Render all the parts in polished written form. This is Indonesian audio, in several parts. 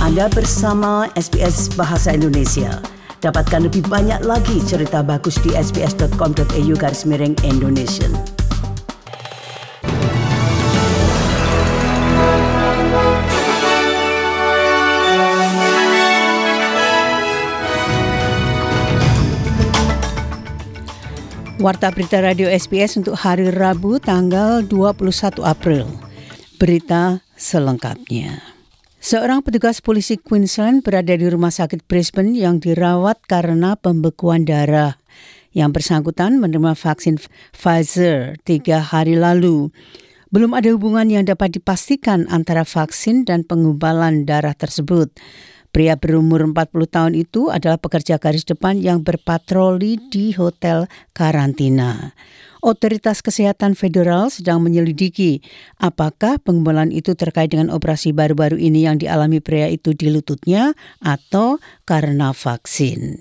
Anda bersama SBS Bahasa Indonesia. Dapatkan lebih banyak lagi cerita bagus di sbs.com.au/Indonesian. Warta Berita Radio SBS untuk hari Rabu tanggal 21 April. Berita selengkapnya. Seorang petugas polisi Queensland berada di rumah sakit Brisbane yang dirawat karena pembekuan darah. Yang bersangkutan menerima vaksin Pfizer 3 hari lalu. Belum ada hubungan yang dapat dipastikan antara vaksin dan penggumpalan darah tersebut. Pria berumur 40 tahun itu adalah pekerja garis depan yang berpatroli di hotel karantina. Otoritas Kesehatan Federal sedang menyelidiki apakah penggumpalan itu terkait dengan operasi baru-baru ini yang dialami pria itu di lututnya atau karena vaksin.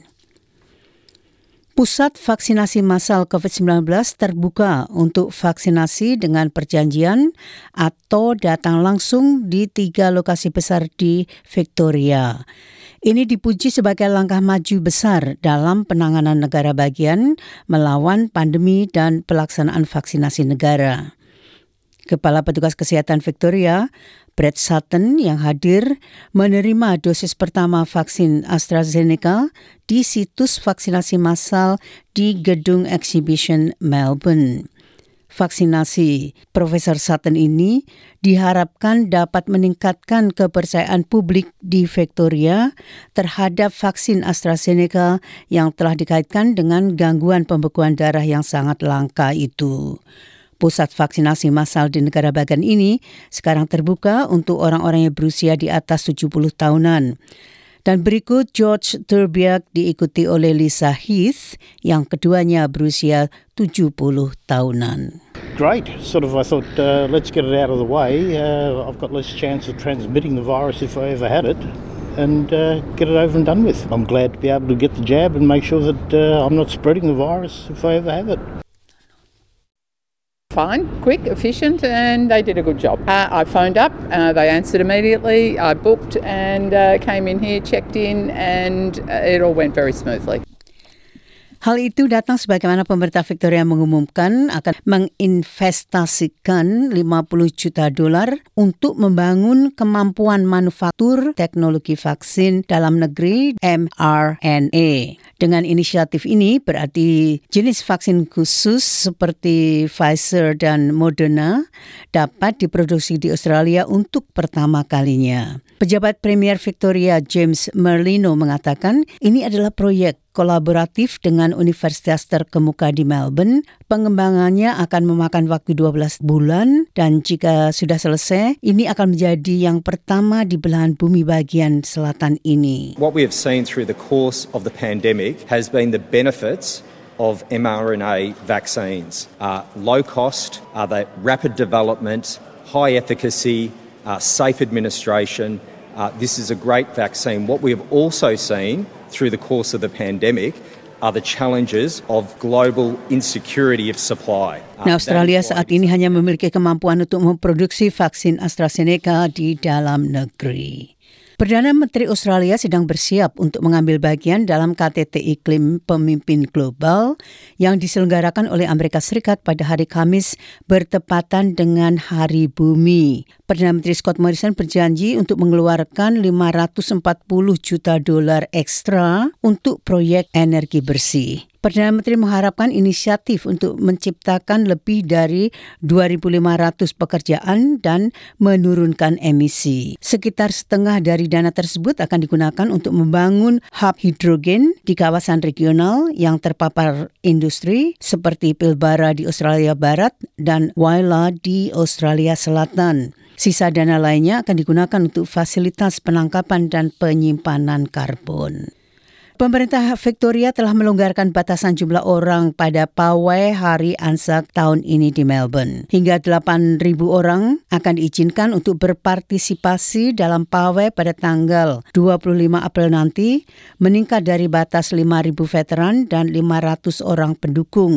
Pusat vaksinasi massal COVID-19 terbuka untuk vaksinasi dengan perjanjian atau datang langsung di 3 lokasi besar di Victoria. Ini dipuji sebagai langkah maju besar dalam penanganan negara bagian melawan pandemi dan pelaksanaan vaksinasi negara. Kepala Petugas Kesehatan Victoria, Brett Sutton yang hadir menerima dosis pertama vaksin AstraZeneca di situs vaksinasi massal di Gedung Exhibition Melbourne. Vaksinasi Profesor Sutton ini diharapkan dapat meningkatkan kepercayaan publik di Victoria terhadap vaksin AstraZeneca yang telah dikaitkan dengan gangguan pembekuan darah yang sangat langka itu. Pusat vaksinasi massal di negara bagian ini sekarang terbuka untuk orang-orang yang berusia di atas 70 tahunan. Dan berikut George Turbiak diikuti oleh Lisa Heath yang keduanya berusia 70 tahunan. Great. I thought, let's get it out of the way. I've got less chance of transmitting the virus if I ever had it. And get it over and done with. I'm glad to be able to get the jab and make sure that I'm not spreading the virus if I ever have it. Fine, quick, efficient, and they did a good job. I phoned up, they answered immediately, I booked and came in here, checked in, and it all went very smoothly. Hal itu datang sebagaimana pemerintah Victoria mengumumkan akan menginvestasikan $50 juta untuk membangun kemampuan manufaktur teknologi vaksin dalam negeri mRNA. Dengan inisiatif ini berarti jenis vaksin khusus seperti Pfizer dan Moderna dapat diproduksi di Australia untuk pertama kalinya. Pejabat Premier Victoria James Merlino mengatakan ini adalah proyek kolaboratif dengan universitas terkemuka di Melbourne. Pengembangannya akan memakan waktu 12 bulan dan jika sudah selesai, ini akan menjadi yang pertama di belahan bumi bagian selatan ini. What we have seen through the course of the pandemic has been the benefits of mRNA vaccines. Low cost, the rapid development, high efficacy, safe administration. This is a great vaccine. What we have also seen through the course of the pandemic are the challenges of global insecurity of supply. Australia saat ini hanya memiliki kemampuan untuk memproduksi vaksin AstraZeneca di dalam negeri. Perdana Menteri Australia sedang bersiap untuk mengambil bagian dalam KTT Iklim Pemimpin Global yang diselenggarakan oleh Amerika Serikat pada hari Kamis bertepatan dengan Hari Bumi. Perdana Menteri Scott Morrison berjanji untuk mengeluarkan $540 juta ekstra untuk proyek energi bersih. Perdana Menteri mengharapkan inisiatif untuk menciptakan lebih dari 2.500 pekerjaan dan menurunkan emisi. Sekitar setengah dari dana tersebut akan digunakan untuk membangun hub hidrogen di kawasan regional yang terpapar industri seperti Pilbara di Australia Barat dan Waila di Australia Selatan. Sisa dana lainnya akan digunakan untuk fasilitas penangkapan dan penyimpanan karbon. Pemerintah Victoria telah melonggarkan batasan jumlah orang pada pawai Hari Anzac tahun ini di Melbourne. Hingga 8,000 orang akan diizinkan untuk berpartisipasi dalam pawai pada tanggal 25 April nanti, meningkat dari batas 5,000 veteran dan 500 orang pendukung.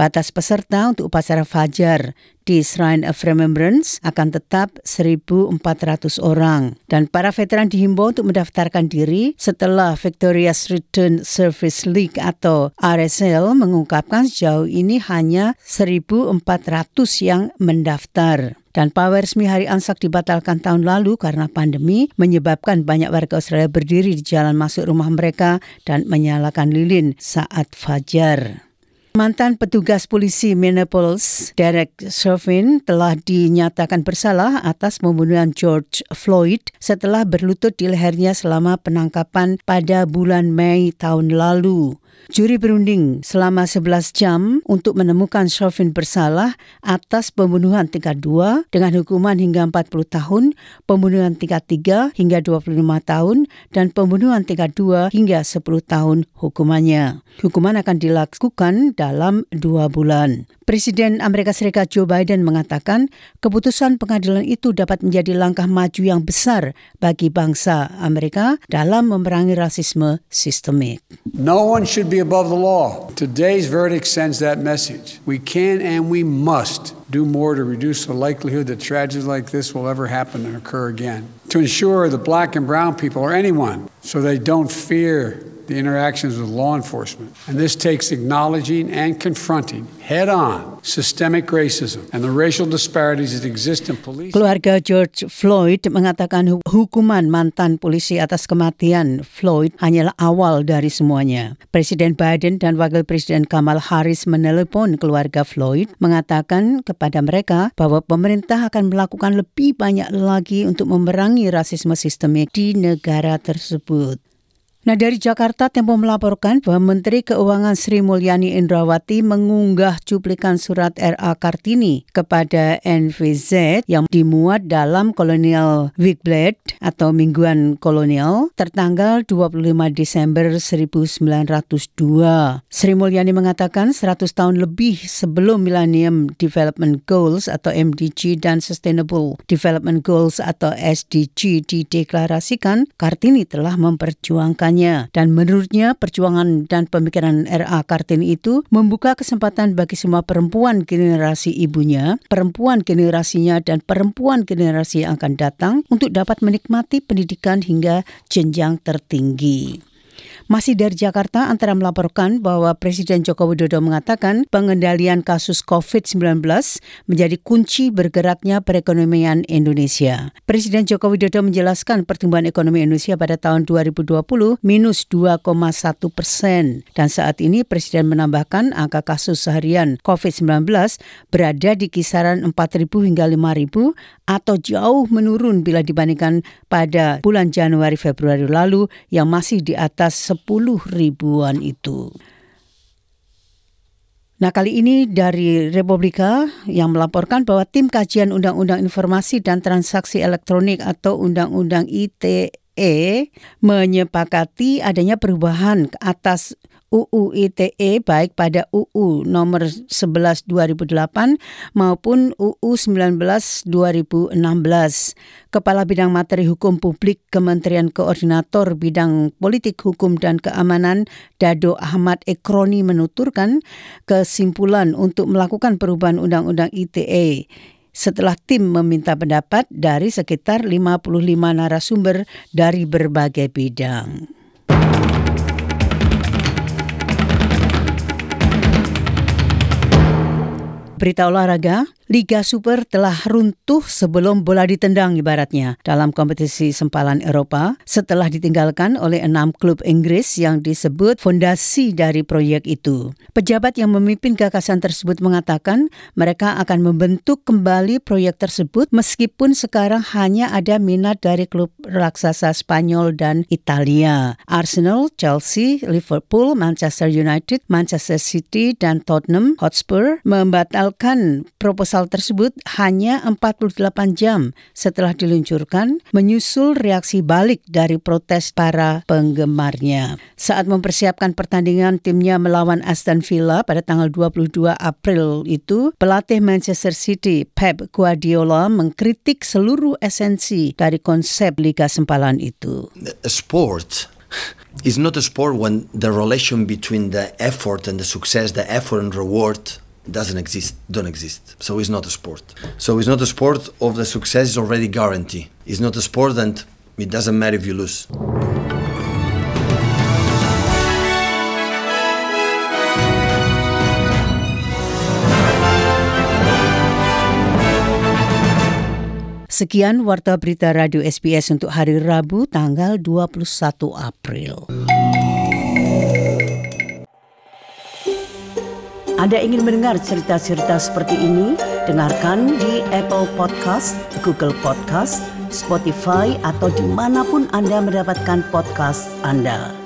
Batas peserta untuk upacara Fajar di Shrine of Remembrance akan tetap 1.400 orang. Dan para veteran dihimbau untuk mendaftarkan diri setelah Victorious Return Service League atau RSL mengungkapkan sejauh ini hanya 1.400 yang mendaftar. Dan pawai resmi Hari Anzac dibatalkan tahun lalu karena pandemi menyebabkan banyak warga Australia berdiri di jalan masuk rumah mereka dan menyalakan lilin saat fajar. Mantan petugas polisi Minneapolis, Derek Chauvin, telah dinyatakan bersalah atas pembunuhan George Floyd setelah berlutut di lehernya selama penangkapan pada bulan Mei tahun lalu. Juri berunding selama 11 jam untuk menemukan Chauvin bersalah atas pembunuhan tingkat 2 dengan hukuman hingga 40 tahun, pembunuhan tingkat 3 hingga 25 tahun, dan pembunuhan tingkat 2 hingga 10 tahun hukumannya. Hukuman akan dilakukan dalam 2 bulan. Presiden Amerika Serikat Joe Biden mengatakan keputusan pengadilan itu dapat menjadi langkah maju yang besar bagi bangsa Amerika dalam memerangi rasisme sistemik. No one should be above the law. Today's verdict sends that message. We can and we must do more to reduce the likelihood that tragedies like this will ever happen and occur again. To ensure the black and brown people or anyone so they don't fear the interactions with law enforcement. And this takes acknowledging and confronting head-on systemic racism and the racial disparities that exist in police. Keluarga George Floyd mengatakan hukuman mantan polisi atas kematian Floyd hanyalah awal dari semuanya. Presiden Biden dan Wakil Presiden Kamala Harris menelepon keluarga Floyd mengatakan kepada mereka bahwa pemerintah akan melakukan lebih banyak lagi untuk memerangi rasisme sistemik di negara tersebut. Nah, dari Jakarta, Tempo melaporkan bahwa Menteri Keuangan Sri Mulyani Indrawati mengunggah cuplikan surat R.A. Kartini kepada NVZ yang dimuat dalam Colonial Weekblad atau Mingguan Kolonial tertanggal 25 Desember 1902. Sri Mulyani mengatakan 100 tahun lebih sebelum Millennium Development Goals atau MDG dan Sustainable Development Goals atau SDG dideklarasikan, Kartini telah memperjuangkan. Dan menurutnya perjuangan dan pemikiran R.A. Kartini itu membuka kesempatan bagi semua perempuan generasi ibunya, perempuan generasinya dan perempuan generasi yang akan datang untuk dapat menikmati pendidikan hingga jenjang tertinggi. Masih dari Jakarta, Antara melaporkan bahwa Presiden Joko Widodo mengatakan pengendalian kasus COVID-19 menjadi kunci bergeraknya perekonomian Indonesia. Presiden Joko Widodo menjelaskan pertumbuhan ekonomi Indonesia pada tahun 2020 minus 2,1%. Dan saat ini Presiden menambahkan angka kasus seharian COVID-19 berada di kisaran 4.000 hingga 5.000 atau jauh menurun bila dibandingkan pada bulan Januari-Februari lalu yang masih di atas 10 ribuan itu. Nah, kali ini dari Republika yang melaporkan bahwa tim kajian Undang-Undang Informasi dan Transaksi Elektronik atau Undang-Undang ITE menyepakati adanya perubahan atas UU ITE baik pada UU nomor 11 2008 maupun UU 19 2016. Kepala Bidang Materi Hukum Publik Kementerian Koordinator Bidang Politik Hukum dan Keamanan Dado Ahmad Ekroni menuturkan kesimpulan untuk melakukan perubahan Undang-Undang ITE setelah tim meminta pendapat dari sekitar 55 narasumber dari berbagai bidang. Berita olahraga, Liga Super telah runtuh sebelum bola ditendang ibaratnya dalam kompetisi sempalan Eropa setelah ditinggalkan oleh 6 klub Inggris yang disebut fondasi dari proyek itu. Pejabat yang memimpin gagasan tersebut mengatakan mereka akan membentuk kembali proyek tersebut meskipun sekarang hanya ada minat dari klub raksasa Spanyol dan Italia. Arsenal, Chelsea, Liverpool, Manchester United, Manchester City, dan Tottenham Hotspur membatalkan proposal tersebut hanya 48 jam setelah diluncurkan, menyusul reaksi balik dari protes para penggemarnya. Saat mempersiapkan pertandingan timnya melawan Aston Villa pada tanggal 22 April itu, pelatih Manchester City Pep Guardiola mengkritik seluruh esensi dari konsep Liga Sempalan itu. Sport is not a sport when the relation between the effort and the success, the effort and reward don't exist. So it's not a sport. So it's not a sport of the success is already guaranteed. It's not a sport and it doesn't matter if you lose. Sekian Warta Berita Radio SBS untuk hari Rabu tanggal 21 April. Anda ingin mendengar cerita-cerita seperti ini? Dengarkan di Apple Podcast, Google Podcast, Spotify, atau dimanapun Anda mendapatkan podcast Anda.